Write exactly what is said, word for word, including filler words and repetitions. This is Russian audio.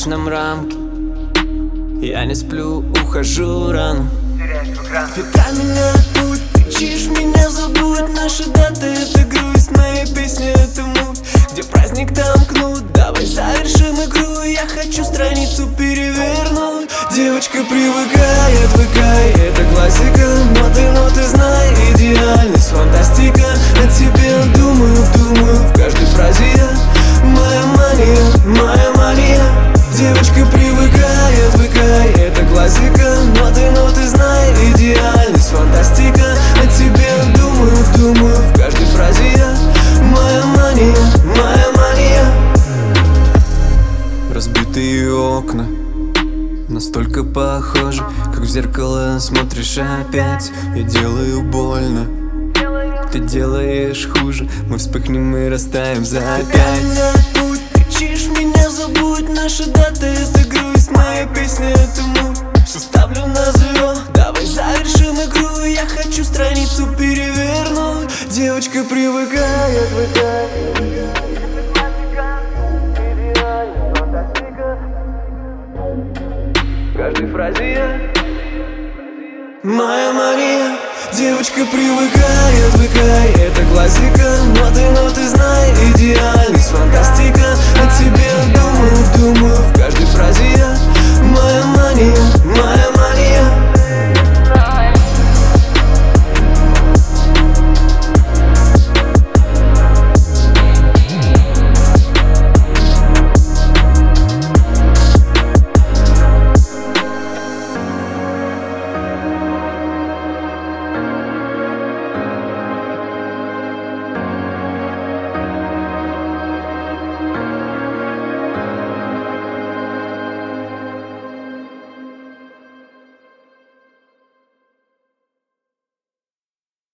нам рамки. Я не сплю, ухожу рано. Питай меня путь, кричишь меня забудь. Наши даты — это грусть, мои песни — это муть. Где праздник, там кнут, давай завершим игру. Я хочу страницу перевернуть. Девочка, привыкай, отвыкай, это классика. Но ты, но ты знай, идеальность, фантастика. О тебе думаю, думаю в каждой фразе я. Моя мания, моя мания. Девочка, привыкай, отвыкай, это классика. Но ты, но ты знай, идеальность, фантастика. О тебе думаю, думаю в каждой фразе я. Моя мания, моя мания. Разбитые окна настолько похожи, как в зеркало смотришь опять. Я делаю больно, ты делаешь хуже. Мы вспыхнем и растаем за пять. Путь, кричишь меня забудь. Наши даты — это грусть, моя песня — это муть. Все ставлю на звезд, давай завершим игру. Я хочу страницу перевернуть. Девочка, привыкай, отвыкай. В каждой фразе я. Моя мания. Девочка, привыкай, отвыкай, это классика. Но ты, но ты знай, идеальность, фантастика. О тебе думаю, думаю в каждой фразе я.